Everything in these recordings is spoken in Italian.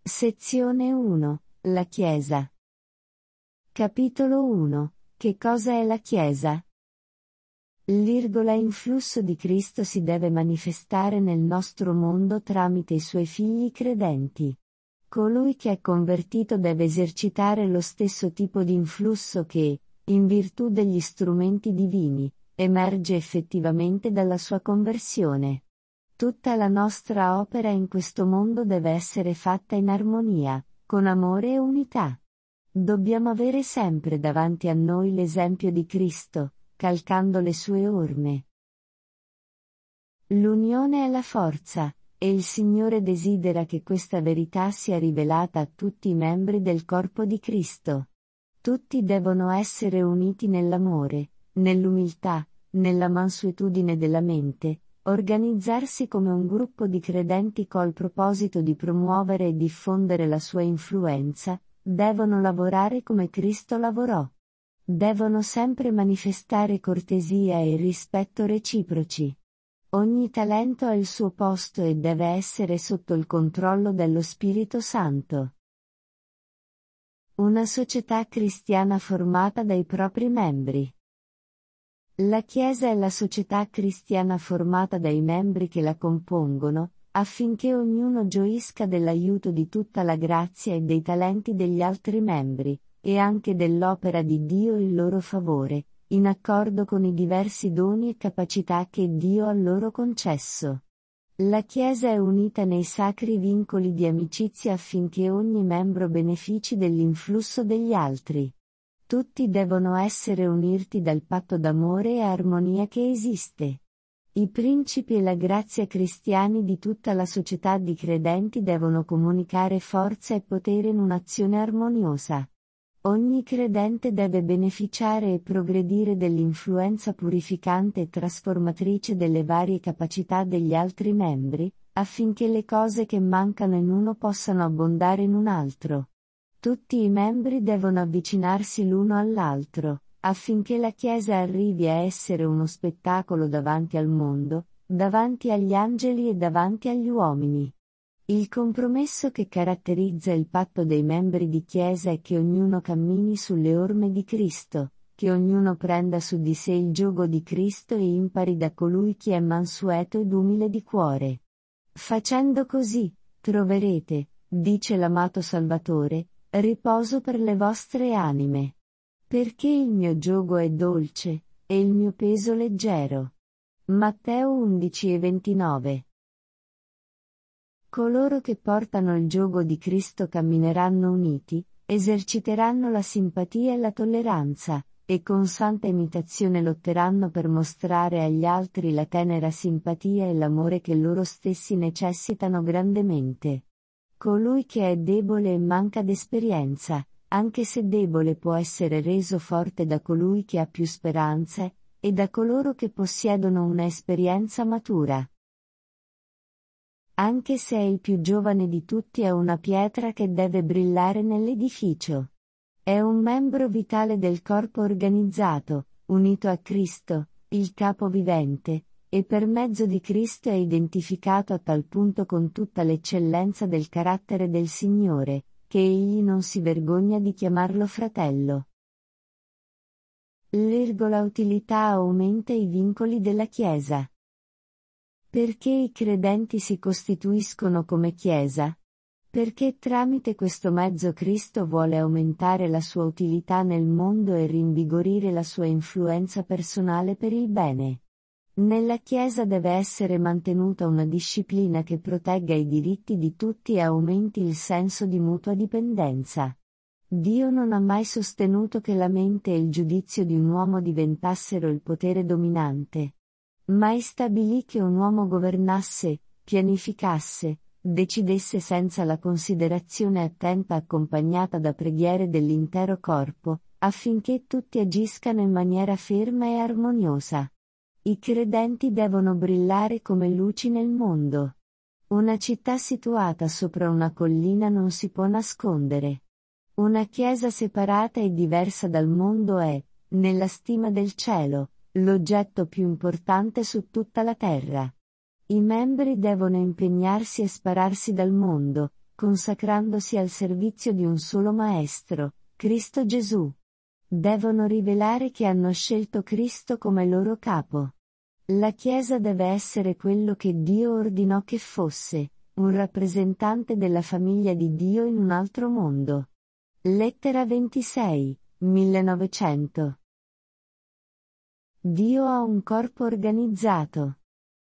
Sezione 1. La Chiesa. Capitolo 1. Che cosa è la Chiesa? L'influsso di Cristo si deve manifestare nel nostro mondo tramite i suoi figli credenti. Colui che è convertito deve esercitare lo stesso tipo di influsso che, in virtù degli strumenti divini, emerge effettivamente dalla sua conversione. Tutta la nostra opera in questo mondo deve essere fatta in armonia, con amore e unità. Dobbiamo avere sempre davanti a noi l'esempio di Cristo, calcando le sue orme. L'unione è la forza, e il Signore desidera che questa verità sia rivelata a tutti i membri del corpo di Cristo. Tutti devono essere uniti nell'amore, nell'umiltà, nella mansuetudine della mente, organizzarsi come un gruppo di credenti col proposito di promuovere e diffondere la sua influenza, devono lavorare come Cristo lavorò. Devono sempre manifestare cortesia e rispetto reciproci. Ogni talento ha il suo posto e deve essere sotto il controllo dello Spirito Santo. Una società cristiana formata dai propri membri. La Chiesa è la società cristiana formata dai membri che la compongono, affinché ognuno gioisca dell'aiuto di tutta la grazia e dei talenti degli altri membri, e anche dell'opera di Dio in loro favore, in accordo con i diversi doni e capacità che Dio ha loro concesso. La Chiesa è unita nei sacri vincoli di amicizia affinché ogni membro benefici dell'influsso degli altri. Tutti devono essere uniti dal patto d'amore e armonia che esiste. I principi e la grazia cristiani di tutta la società di credenti devono comunicare forza e potere in un'azione armoniosa. Ogni credente deve beneficiare e progredire dell'influenza purificante e trasformatrice delle varie capacità degli altri membri, affinché le cose che mancano in uno possano abbondare in un altro. Tutti i membri devono avvicinarsi l'uno all'altro, affinché la Chiesa arrivi a essere uno spettacolo davanti al mondo, davanti agli angeli e davanti agli uomini. Il compromesso che caratterizza il patto dei membri di Chiesa è che ognuno cammini sulle orme di Cristo, che ognuno prenda su di sé il giogo di Cristo e impari da colui che è mansueto ed umile di cuore. Facendo così, troverete, dice l'amato Salvatore, riposo per le vostre anime. Perché il mio giogo è dolce, e il mio peso leggero. Matteo 11:29. Coloro che portano il giogo di Cristo cammineranno uniti, eserciteranno la simpatia e la tolleranza, e con santa imitazione lotteranno per mostrare agli altri la tenera simpatia e l'amore che loro stessi necessitano grandemente. Colui che è debole e manca d'esperienza, anche se debole può essere reso forte da colui che ha più speranze, e da coloro che possiedono una esperienza matura. Anche se è il più giovane di tutti è una pietra che deve brillare nell'edificio. È un membro vitale del corpo organizzato, unito a Cristo, il capo vivente, e per mezzo di Cristo è identificato a tal punto con tutta l'eccellenza del carattere del Signore, che egli non si vergogna di chiamarlo fratello. La utilità aumenta i vincoli della Chiesa. Perché i credenti si costituiscono come Chiesa? Perché tramite questo mezzo Cristo vuole aumentare la sua utilità nel mondo e rinvigorire la sua influenza personale per il bene. Nella Chiesa deve essere mantenuta una disciplina che protegga i diritti di tutti e aumenti il senso di mutua dipendenza. Dio non ha mai sostenuto che la mente e il giudizio di un uomo diventassero il potere dominante. Mai stabilì che un uomo governasse, pianificasse, decidesse senza la considerazione attenta accompagnata da preghiere dell'intero corpo, affinché tutti agiscano in maniera ferma e armoniosa. I credenti devono brillare come luci nel mondo. Una città situata sopra una collina non si può nascondere. Una chiesa separata e diversa dal mondo è, nella stima del cielo, l'oggetto più importante su tutta la terra. I membri devono impegnarsi a spararsi dal mondo, consacrandosi al servizio di un solo Maestro, Cristo Gesù. Devono rivelare che hanno scelto Cristo come loro capo. La Chiesa deve essere quello che Dio ordinò che fosse, un rappresentante della famiglia di Dio in un altro mondo. Lettera 26, 1900. Dio ha un corpo organizzato.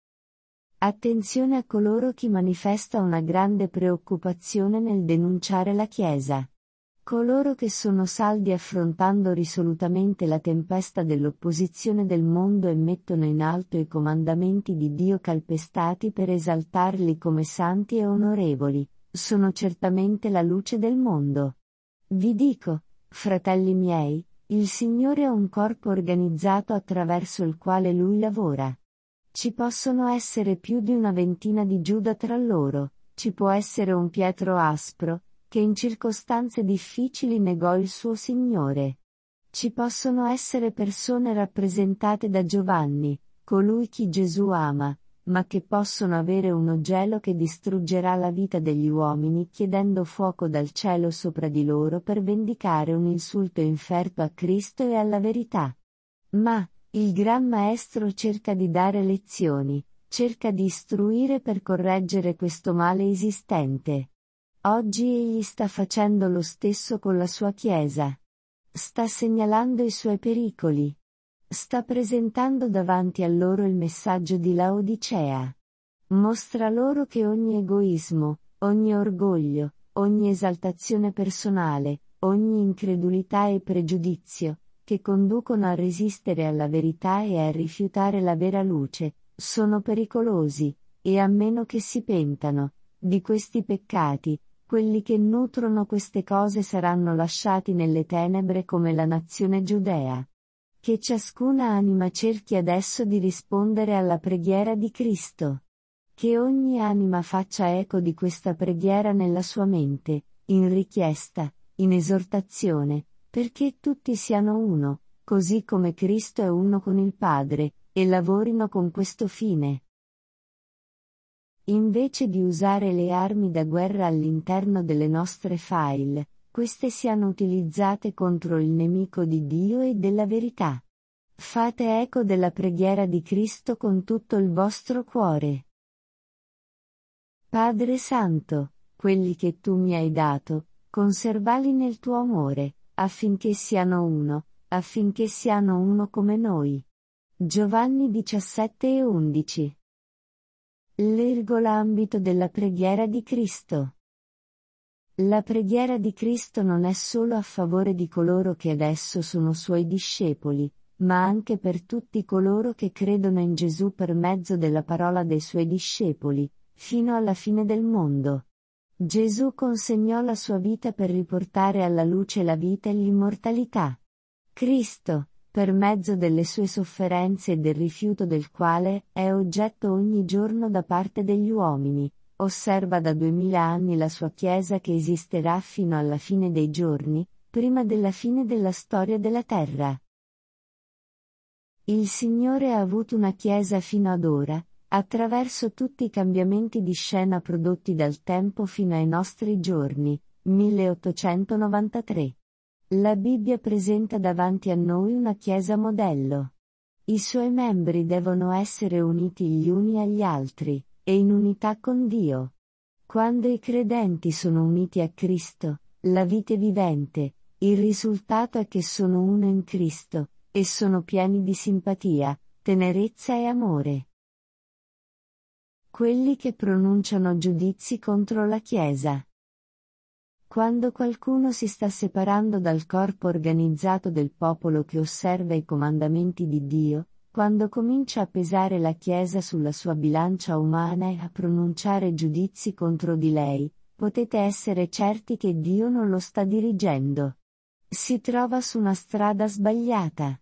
Attenzione a coloro che manifesta una grande preoccupazione nel denunciare la Chiesa. Coloro che sono saldi affrontando risolutamente la tempesta dell'opposizione del mondo e mettono in alto i comandamenti di Dio calpestati per esaltarli come santi e onorevoli, sono certamente la luce del mondo. Vi dico, fratelli miei, il Signore ha un corpo organizzato attraverso il quale Lui lavora. Ci possono essere più di una ventina di Giuda tra loro, ci può essere un Pietro aspro, che in circostanze difficili negò il suo Signore. Ci possono essere persone rappresentate da Giovanni, colui chi Gesù ama, ma che possono avere uno gelo che distruggerà la vita degli uomini chiedendo fuoco dal cielo sopra di loro per vendicare un insulto inferto a Cristo e alla verità. Ma, il Gran Maestro cerca di dare lezioni, cerca di istruire per correggere questo male esistente. Oggi egli sta facendo lo stesso con la sua Chiesa. Sta segnalando i suoi pericoli. Sta presentando davanti a loro il messaggio di Laodicea. Mostra loro che ogni egoismo, ogni orgoglio, ogni esaltazione personale, ogni incredulità e pregiudizio, che conducono a resistere alla verità e a rifiutare la vera luce, sono pericolosi, e a meno che si pentano di questi peccati, quelli che nutrono queste cose saranno lasciati nelle tenebre come la nazione giudea. Che ciascuna anima cerchi adesso di rispondere alla preghiera di Cristo. Che ogni anima faccia eco di questa preghiera nella sua mente, in richiesta, in esortazione, perché tutti siano uno, così come Cristo è uno con il Padre, e lavorino con questo fine. Invece di usare le armi da guerra all'interno delle nostre file, queste siano utilizzate contro il nemico di Dio e della verità. Fate eco della preghiera di Cristo con tutto il vostro cuore. Padre Santo, quelli che tu mi hai dato, conservali nel tuo amore, affinché siano uno come noi. Giovanni 17:11. L'ambito della preghiera di Cristo. La preghiera di Cristo non è solo a favore di coloro che adesso sono suoi discepoli, ma anche per tutti coloro che credono in Gesù per mezzo della parola dei suoi discepoli, fino alla fine del mondo. Gesù consegnò la sua vita per riportare alla luce la vita e l'immortalità. Cristo, per mezzo delle sue sofferenze e del rifiuto del quale è oggetto ogni giorno da parte degli uomini, osserva da 2000 anni la sua Chiesa che esisterà fino alla fine dei giorni, prima della fine della storia della terra. Il Signore ha avuto una Chiesa fino ad ora, attraverso tutti i cambiamenti di scena prodotti dal tempo fino ai nostri giorni, 1893. La Bibbia presenta davanti a noi una Chiesa modello. I suoi membri devono essere uniti gli uni agli altri, e in unità con Dio. Quando i credenti sono uniti a Cristo, la vite vivente, il risultato è che sono uno in Cristo, e sono pieni di simpatia, tenerezza e amore. Quelli che pronunciano giudizi contro la Chiesa. Quando qualcuno si sta separando dal corpo organizzato del popolo che osserva i comandamenti di Dio, quando comincia a pesare la Chiesa sulla sua bilancia umana e a pronunciare giudizi contro di lei, potete essere certi che Dio non lo sta dirigendo. Si trova su una strada sbagliata.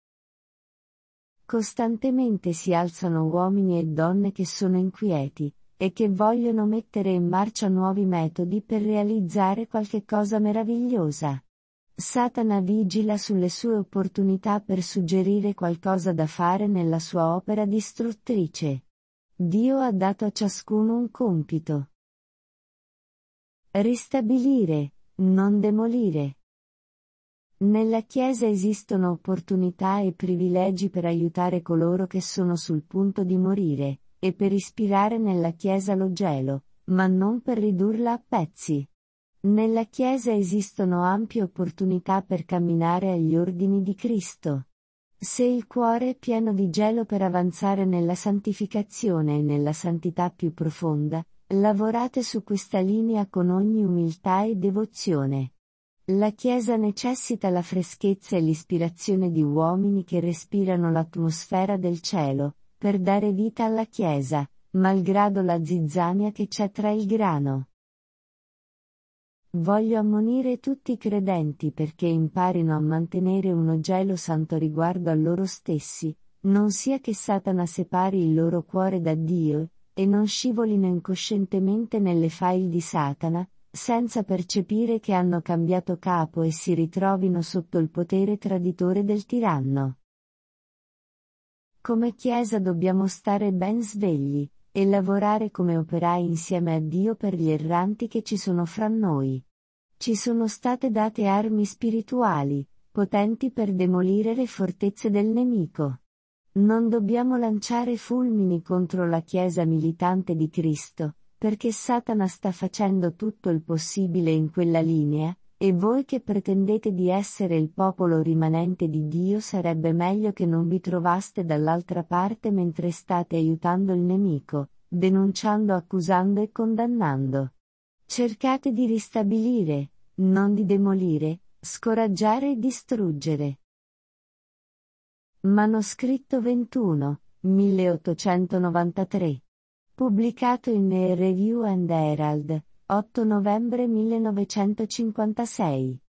Costantemente si alzano uomini e donne che sono inquieti, e che vogliono mettere in marcia nuovi metodi per realizzare qualche cosa meravigliosa. Satana vigila sulle sue opportunità per suggerire qualcosa da fare nella sua opera distruttrice. Dio ha dato a ciascuno un compito. Ristabilire, non demolire. Nella Chiesa esistono opportunità e privilegi per aiutare coloro che sono sul punto di morire, e per ispirare nella Chiesa lo gelo, ma non per ridurla a pezzi. Nella Chiesa esistono ampie opportunità per camminare agli ordini di Cristo. Se il cuore è pieno di gelo per avanzare nella santificazione e nella santità più profonda, lavorate su questa linea con ogni umiltà e devozione. La Chiesa necessita la freschezza e l'ispirazione di uomini che respirano l'atmosfera del cielo, per dare vita alla Chiesa, malgrado la zizzania che c'è tra il grano. Voglio ammonire tutti i credenti perché imparino a mantenere uno gelo santo riguardo a loro stessi, non sia che Satana separi il loro cuore da Dio, e non scivolino incoscientemente nelle faide di Satana, senza percepire che hanno cambiato capo e si ritrovino sotto il potere traditore del tiranno. Come Chiesa dobbiamo stare ben svegli, e lavorare come operai insieme a Dio per gli erranti che ci sono fra noi. Ci sono state date armi spirituali, potenti per demolire le fortezze del nemico. Non dobbiamo lanciare fulmini contro la Chiesa militante di Cristo, perché Satana sta facendo tutto il possibile in quella linea, e voi che pretendete di essere il popolo rimanente di Dio sarebbe meglio che non vi trovaste dall'altra parte mentre state aiutando il nemico, denunciando, accusando e condannando. Cercate di ristabilire, non di demolire, scoraggiare e distruggere. Manoscritto 21, 1893. Pubblicato in Review and Herald, 8 novembre 1956.